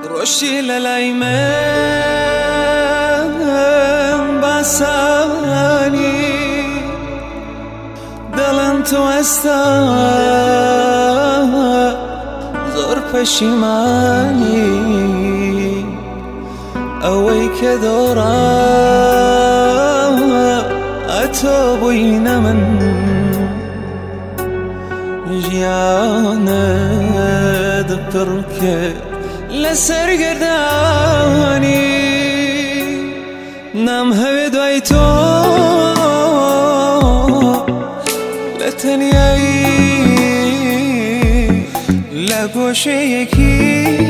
ڕۆشتی لە لای من باسانی دڵم تۆ ئێستا زۆر پەشیمانی ئەوەی کە دۆڕا ئەتۆ بووینە من ژیانت پڕ کرد لەسەر گەردانی نام هەوێ دوای تۆ لە تەنیایی لە گۆشەیەکی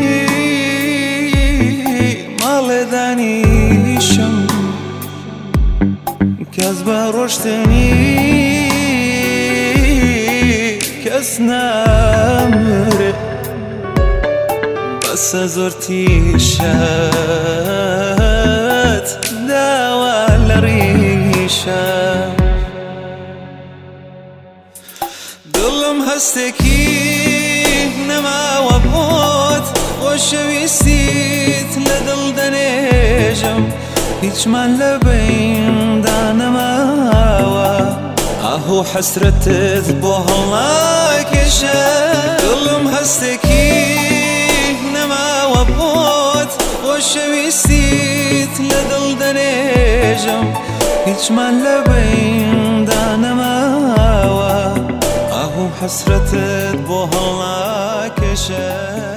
ماڵێ دانیشم کەس بە ڕۆشتنی کەس نامرێ بەسە زۆر تیشەت داوا لە ڕیشە دڵم هەستێکی نەماوە بۆت خۆشەویستیت لە دڵ دەنێژم هیچمان لە بەیندا نەماوە ئاهۆ حەسرەتت بۆ هەڵناکێشە دڵم هەستێکی نەماوە بۆت خۆشەویستیت لە دڵ دەنێژم هیچمان لە بەیندا نەماوە ئاهۆ حەسرەتت بۆ هەڵناکێشە